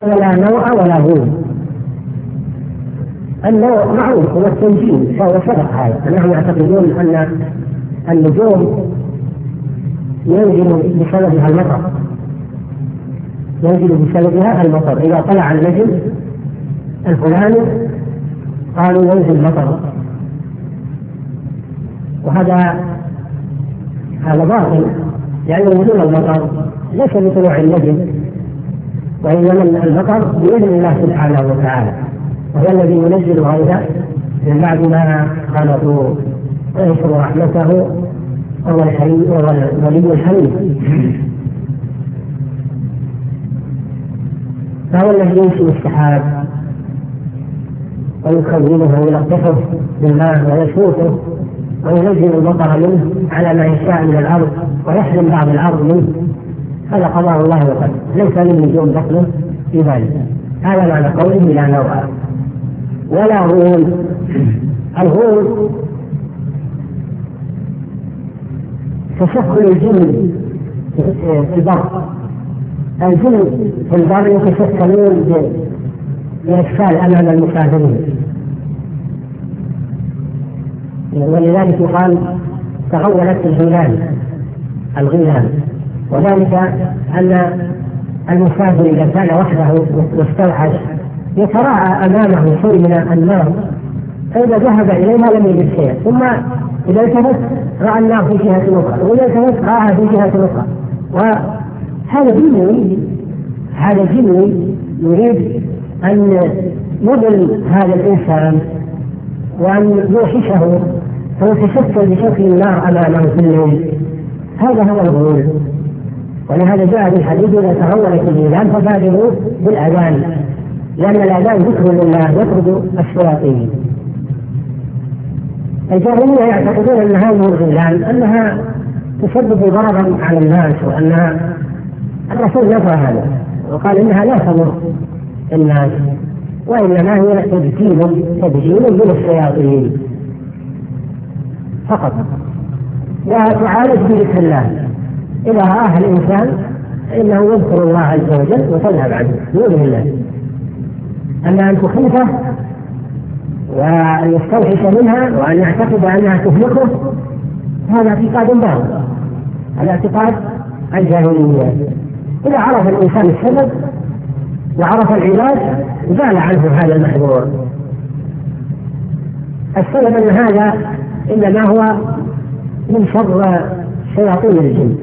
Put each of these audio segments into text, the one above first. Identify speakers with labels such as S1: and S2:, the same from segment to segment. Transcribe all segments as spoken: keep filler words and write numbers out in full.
S1: ولا نوع ولا غول. النوع معروف هو التنجيم، فهو سبق هذا أنهم يعتقدون أن النجوم ينزل بسببها المطر، ينزل بسببها المطر. إذا طلع النجم الفلاني قالوا ينزل مطر، وهذا هذا باطل، لأن نزول المطر ليس بطلوع النجم، وإنما المطر بإذن الله سبحانه وتعالى، وهو الذي ينزل هذا من بعد ما خلقوا وينشر رحمته، وهو الحليم وهو الولي الحميد. فهو الذي ينشئ السحاب ويكونه ويلطفه بالماء ويشوفه وينزل المطر منه على ما يشاء من الأرض ويحرم بعض الأرض منه. هذا قضاء الله وقدره، ليس للنجوم دخل في ذلك. هذا معنى قوله لا نوع ولا غول. الغول تشكل الجن في البر، الجن في البر يتشكلون بأشكال أمام المسافرين، ولذلك يقال تغولت الغيلان الغيلان، وذلك أن المسافر إذا كان وحده واستوحش يتراءى أمامه شيء من النار، فإذا ذهب إليها لم يجد شيئا، ثم إذا التفت رأى النار في جهة أخرى، وإذا التفت رآها في جهة أخرى. وهذا جنوي، هذا جنوي يريد أن يضل هذا الإنسان وأن يوحشه فيتشكل بشكل النار أمامه في الليل. هذا هو الغول. ولهذا جاء في الحديث إذا تغولت الغيلان فبادروا بالأذان، لأن الأذان ذكر لله يطرد الشياطين. الجاهلية يعتقدون أن هذه الغيلان أنها تسبب ضررا على الناس، وأنها الرسول نفى هذا وقال إنها لا تضر الناس، وإنما هي تبجيل تبجيل من الشياطين فقط، وتعالج بذكر الله. إذا رآها الإنسان فإنه يذكر الله عز وجل وتذهب عنه بإذن الله. أما أن تخيفه وأن يستوحش منها وأن يعتقد أنها تهلكه هذا اعتقاد باطل، هذا اعتقاد الجاهلية. إذا عرف الإنسان السبب وعرف العلاج زال عنه هذا المحظور. السبب أن هذا إنما هو من شر شياطين الجن،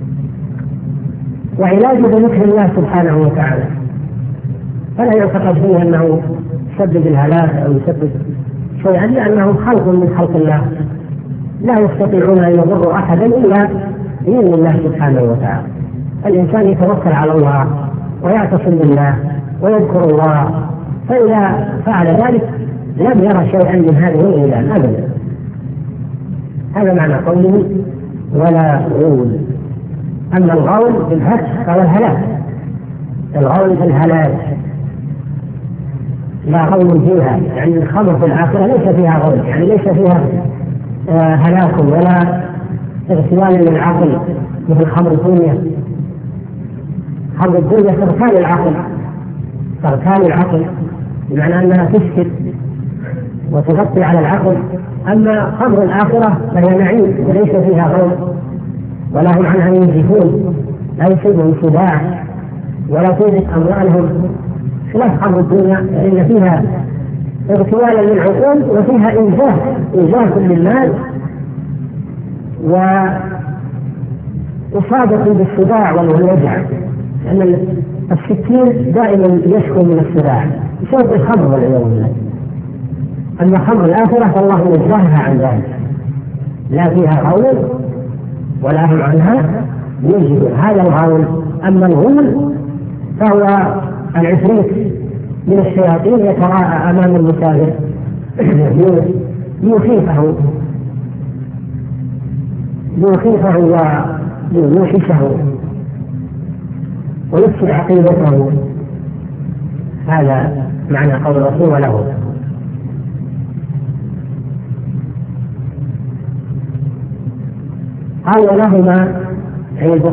S1: وعلاجه بذكر الله سبحانه وتعالى، فلا يعتقد فيه أنه يسبب الهلاك أو يسبب شيئا، لأنه خلق من خلق الله لا يستطيعون أن يضروا أحدا إلا بإذن الله سبحانه وتعالى. الإنسان يتوكل على الله ويعتصم بالله ويذكر الله، فإذا فعل ذلك لم يرى شيئا من هذه الغيلان أبدا. هذا معنى قوله ولا غول. أما الغول بالفتح فهو الهلاك، الغول بالهلاك لا غول فيها، يعني الخمر في الآخرة ليس فيها غول، يعني ليس فيها آه هلاك ولا اغتيال للعقل مثل خمر الدنيا. خمر الدنيا تركان العقل، تركان العقل بمعنى أنها تسكت وتغطي على العقل. أما خمر الآخرة فهي نعيم وليس فيها غول، ولا هم عنها ينزفون، لا يصيبهم صداع ولا توجد أموالهم، خلاف خمر الدنيا فإن فيها اغتيالا للعقول وفيها إنزاف إنزاف للمال وإصابة بالصداع والوجع، لأن السكين دائما يشكو من الصداع بسبب الخمر والعياذ بالله. أما خمر الآخرة فالله نزهها عن ذلك، لا فيها غول ولا هم عنها ينزفون. هذا الغول. أما الغول فهو العفريت من الشياطين يتراءى أمام المسافر ليخيفه ليخيفه ويوحشه ويفسد عقيدته. هذا معنى قول الرسول وله. قال ولهما